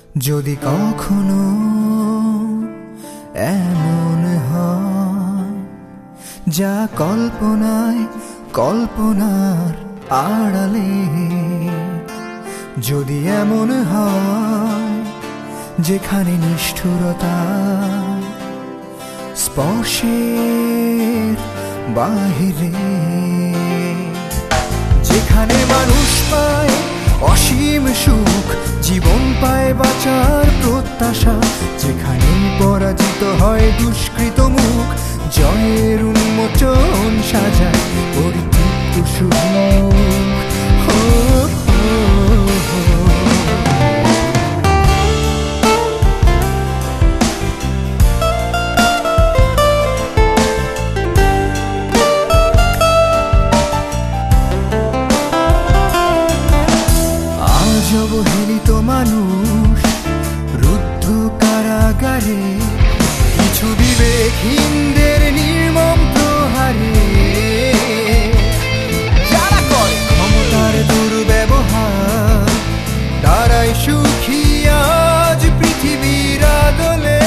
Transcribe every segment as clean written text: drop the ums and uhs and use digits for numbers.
যদি কখনো এমন হয় যা কল্পনায় কল্পনার আড়ালে, যদি এমন হয় যেখানে নিষ্ঠুরতা স্পর্শের বাহিরে, যেখানে মানুষ পায় অসীম সুখ, জীবন পায় বাঁচার প্রত্যাশা, যেখানে পরাজিত হয় দুষ্কৃত মুখ, জয়ের উন্মোচন সাজায় পরিতৃপ্ত সুখ। অবহেলিত মানুষ রুদ্ধ কারাগারে, কিছু বিবেকহীনদের নির্মম প্রহারে, যারা করে ক্ষমতার দুর্ব্যবহার, তারাই সুখী আজ পৃথিবীর আদলে।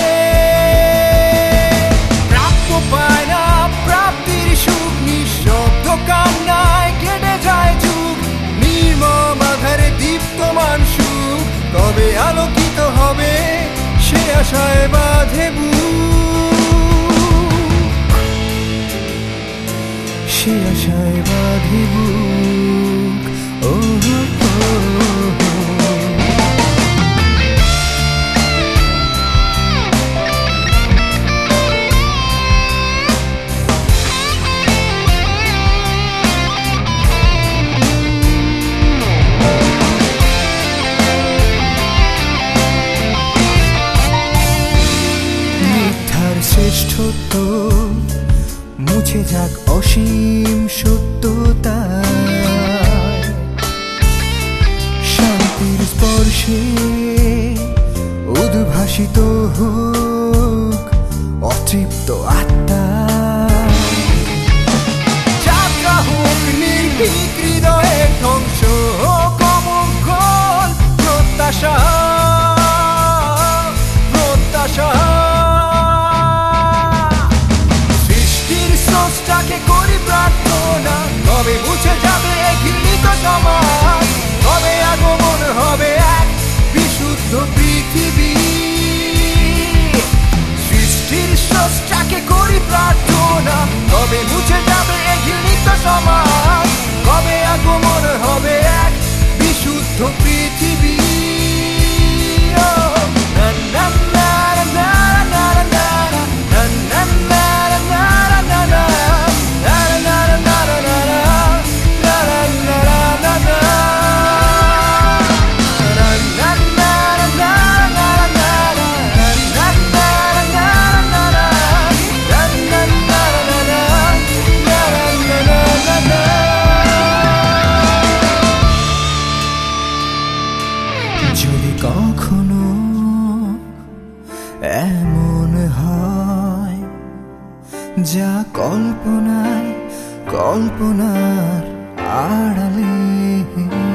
প্রাপ্য পায় না প্রাপ্তির সুখ, নিঃশব্দ কান্নায় কেটে যায় যুগ, নির্মম আধারে দীপ্তমান সুখ কবে আলোকিত হবে সে আশায় বাঁধে বুক, সে আশায় বাঁধে বুক। ও শ্রেষ্ঠত্ব মুছে যাক অসীম সত্যতা, শান্তির স্পর্শে উদ্ভাসিত হোক অতৃপ্ত আত্মা, যাত্রা হোক নির্ভীক হৃদয়ের ধ্বংস হোক অমঙ্গল প্রত্যাশা, প্রত্যাশা। স্রষ্টাকে করি প্রার্থনা, কবে মুছে যাবে ঘৃণিত সমাজ, কবে আগমন হবে এক বিশুদ্ধ পৃথিবী। সৃষ্টির স্রষ্টাকে করি প্রার্থনা, কবে মুছে যাবে ঘৃণিত সমাজ, কবে আগমন হবে এক বিশুদ্ধ পৃথিবী। যদি কখনো এমন হয় যা কল্পনায় কল্পনার আড়ালে,